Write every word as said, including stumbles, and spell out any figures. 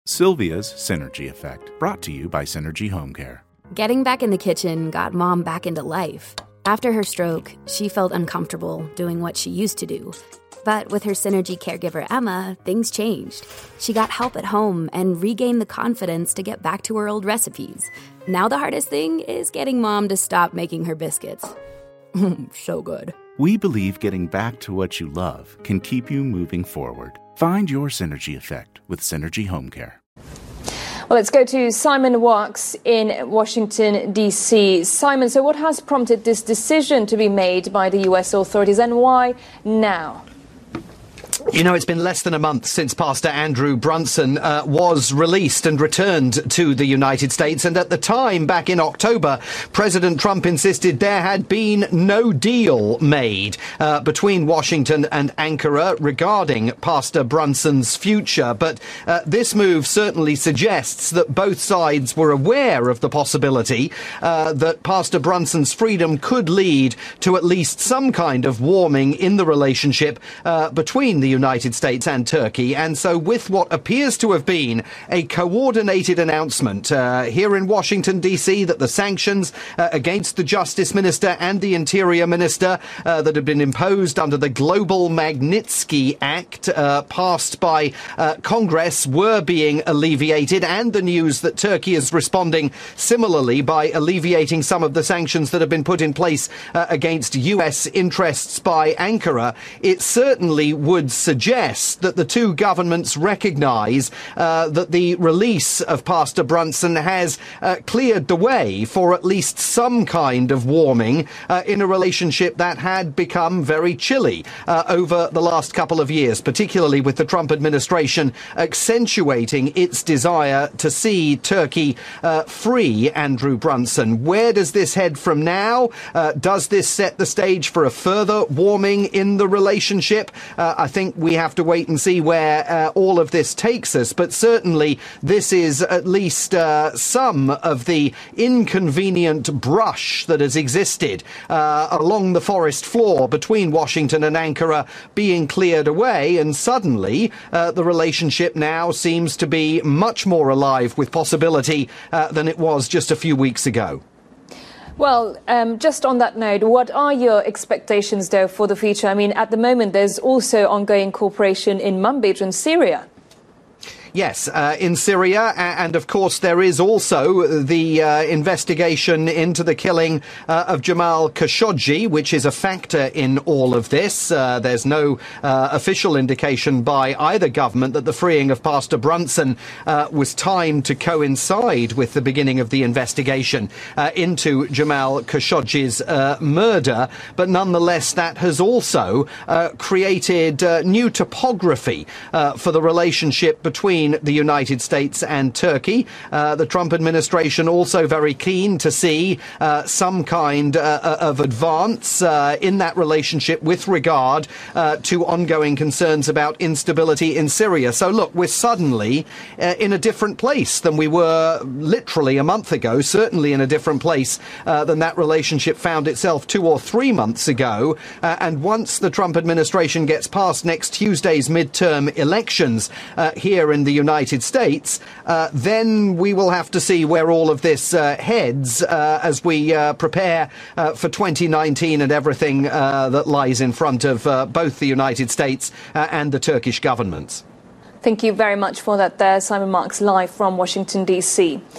Sylvia's Synergy Effect, brought to you by Synergy Home Care. Getting back in the kitchen got Mom back into life. After her stroke, she felt uncomfortable doing what she used to do. But with her Synergy caregiver, Emma, things changed. She got help at home and regained the confidence to get back to her old recipes. Now the hardest thing is getting Mom to stop making her biscuits. So good. We believe getting back to what you love can keep you moving forward. Find your Synergy Effect with Synergy Home Care. Well, let's go to Simon Wax in Washington, D C. Simon, so what has prompted this decision to be made by the U S authorities, and why now? You know, it's been less than a month since Pastor Andrew Brunson uh, was released and returned to the United States. And at the time, back in October, President Trump insisted there had been no deal made uh, between Washington and Ankara regarding Pastor Brunson's future. But uh, this move certainly suggests that both sides were aware of the possibility uh, that Pastor Brunson's freedom could lead to at least some kind of warming in the relationship uh, between the United States and Turkey. And so with what appears to have been a coordinated announcement uh, here in Washington, D C, that the sanctions uh, against the Justice Minister and the Interior Minister uh, that had been imposed under the Global Magnitsky Act uh, passed by uh, Congress were being alleviated, and the news that Turkey is responding similarly by alleviating some of the sanctions that have been put in place uh, against U S interests by Ankara, it certainly would suggest that the two governments recognise uh, that the release of Pastor Brunson has uh, cleared the way for at least some kind of warming uh, in a relationship that had become very chilly uh, over the last couple of years, particularly with the Trump administration accentuating its desire to see Turkey uh, free Andrew Brunson. Where does this head from now? Uh, does this set the stage for a further warming in the relationship? Uh, I think we have to wait and see where uh, all of this takes us. But certainly this is at least uh, some of the inconvenient brush that has existed uh, along the forest floor between Washington and Ankara being cleared away. And suddenly uh, the relationship now seems to be much more alive with possibility uh, than it was just a few weeks ago. Well, um, just on that note, what are your expectations, though, for the future? I mean, at the moment, there's also ongoing cooperation in Manbij in Syria. Yes, uh, in Syria, and of course there is also the uh, investigation into the killing uh, of Jamal Khashoggi, which is a factor in all of this. Uh, there's no uh, official indication by either government that the freeing of Pastor Brunson uh, was timed to coincide with the beginning of the investigation uh, into Jamal Khashoggi's uh, murder, but nonetheless that has also uh, created uh, new topography uh, for the relationship between the United States and Turkey. Uh, the Trump administration also very keen to see uh, some kind uh, of advance uh, in that relationship with regard uh, to ongoing concerns about instability in Syria. So look, we're suddenly uh, in a different place than we were literally a month ago, certainly in a different place uh, than that relationship found itself two or three months ago. Uh, and once the Trump administration gets past next Tuesday's midterm elections uh, here in the United States, uh, then we will have to see where all of this uh, heads uh, as we uh, prepare uh, for twenty nineteen and everything uh, that lies in front of uh, both the United States uh, and the Turkish governments. Thank you very much for that there, Simon Marks, live from Washington, D C.